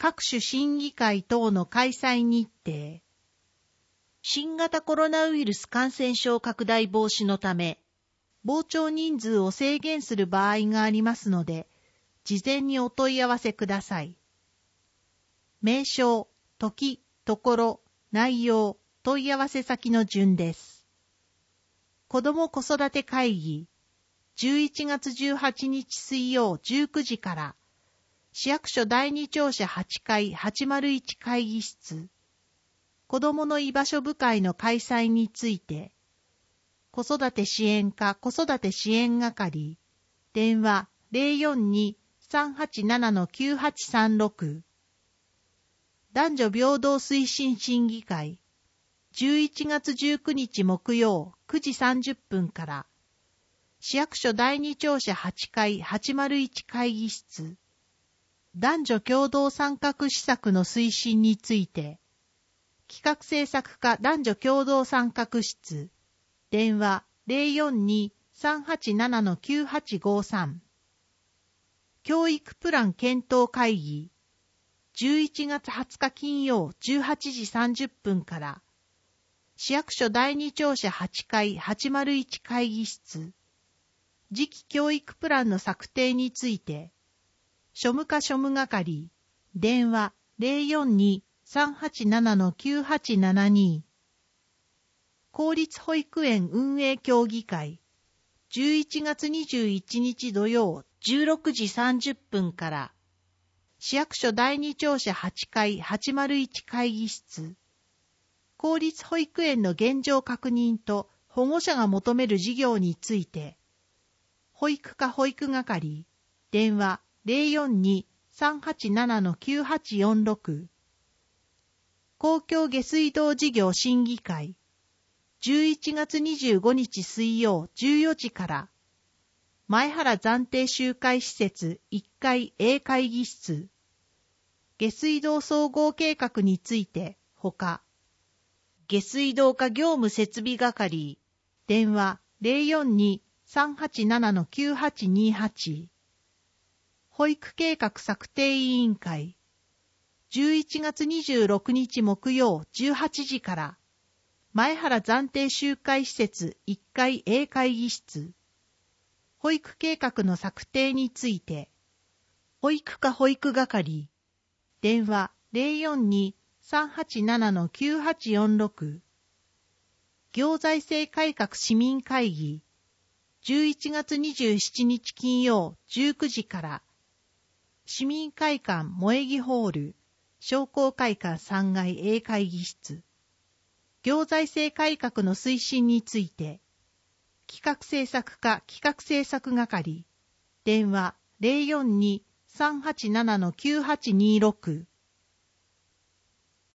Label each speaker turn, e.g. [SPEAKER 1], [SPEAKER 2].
[SPEAKER 1] 各種審議会等の開催日程。新型コロナウイルス感染症拡大防止のため、傍聴人数を制限する場合がありますので、事前にお問い合わせください。名称、時、ところ、内容、問い合わせ先の順です。子ども子育て会議、11月18日水曜19時から、市役所第2庁舎8階801会議室、子どもの居場所部会の開催について、子育て支援課子育て支援係、電話 042-387-9836、男女平等推進審議会、11月19日木曜9時30分から、市役所第2庁舎8階801会議室、男女共同参画施策の推進について、企画制作課男女共同参画室、電話 042-387-9853、教育プラン検討会議、11月20日金曜18時30分から、市役所第2庁舎8階801会議室、次期教育プランの策定について、庶務課庶務係、電話 042-387-9872、公立保育園運営協議会、11月21日土曜16時30分から、市役所第2庁舎8階801会議室、公立保育園の現状確認と保護者が求める事業について、保育課保育係、電話 042-387-9846、公共下水道事業審議会、11月25日水曜14時から、前原暫定集会施設1階 A 会議室、下水道総合計画についてほか、下水道課業務設備係、電話 042-387-9828、保育計画策定委員会、11月26日木曜18時から、前原暫定集会施設1階 A 会議室、保育計画の策定について、保育課保育係、電話 042-387-9846、行財政改革市民会議、11月27日金曜19時から、市民会館萌木ホール、商工会館3階 A 会議室、行財政改革の推進について、企画制作課企画制作係、電話 042-387-9826、